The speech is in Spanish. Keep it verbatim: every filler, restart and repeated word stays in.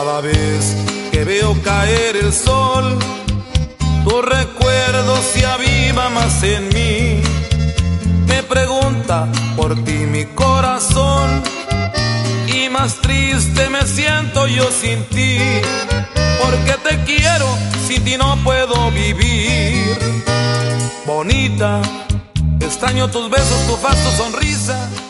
Cada vez que veo caer el sol, tu recuerdo se aviva más en mí. Me pregunta por ti mi corazón, y más triste me siento yo sin ti. Porque te quiero, sin ti no puedo vivir. Bonita, extraño tus besos, tu faz, tu sonrisa.